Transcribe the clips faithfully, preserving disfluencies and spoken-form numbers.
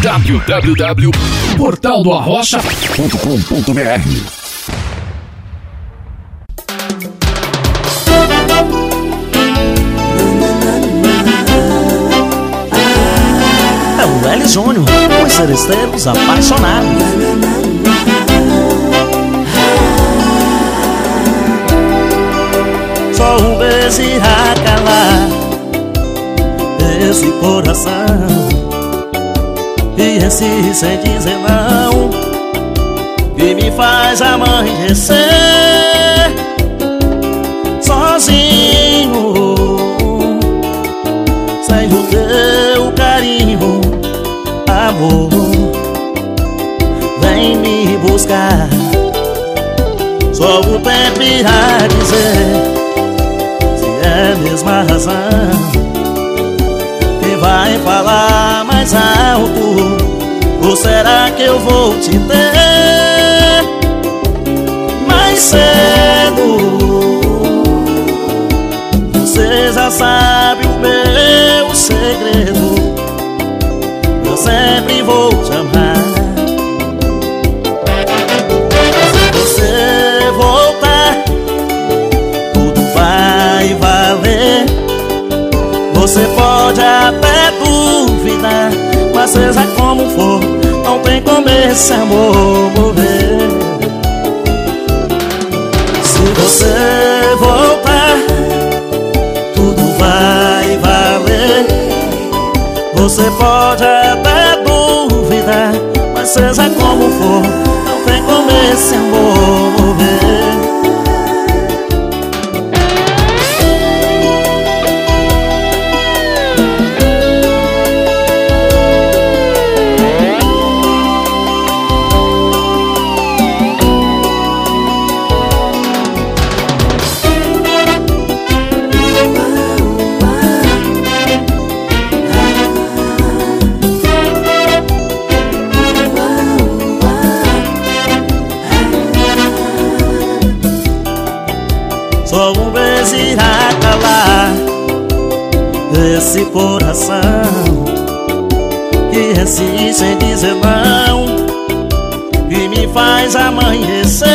w w w ponto portal do arrocha ponto com ponto b r. É o L Júnior, os seresteiros apaixonados. Só um beijo irá calar esse coração, e esse sem dizer não que me faz amanhecer sozinho, sem o teu carinho, amor. Vem me buscar, só o tempo irá dizer se é a mesma razão. Quem vai falar mais alto? Ou será que eu vou te ter mais cedo? Você já sabe o meu segredo, eu sempre vou te amar. Se você voltar, tudo vai valer. Você pode até duvidar, mas seja como for, não tem como esse amor morrer. Se você voltar, tudo vai valer. Você pode até duvidar, mas seja como for, não tem como esse amor morrer. Só um beijo irá calar esse coração que insiste em dizer não, que me faz amanhecer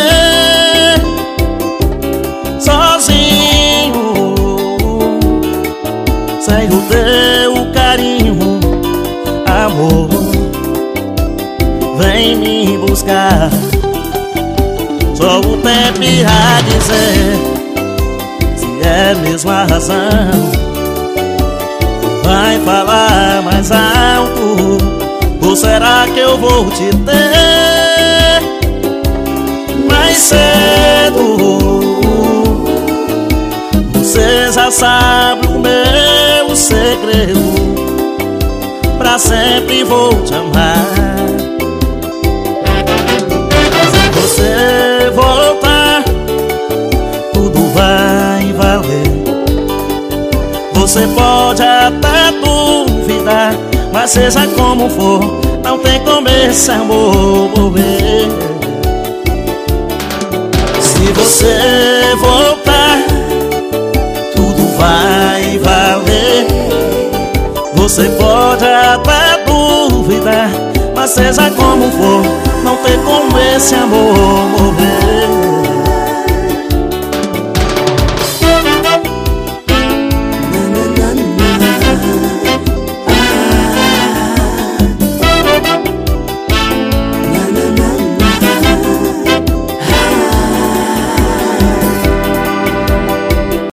sozinho, sem o teu carinho, amor. Vem me buscar, só o tempo irá dizer é a mesma razão. Vai falar mais alto, ou será que eu vou te ter mais cedo? Você já sabe o meu segredo, pra sempre vou te amar. Se você voltar, tudo vai valer. Você pode até duvidar, mas seja como for, não tem como esse amor morrer. Se você voltar, tudo vai valer. Você pode até duvidar, mas seja como for, não tem como esse amor morrer.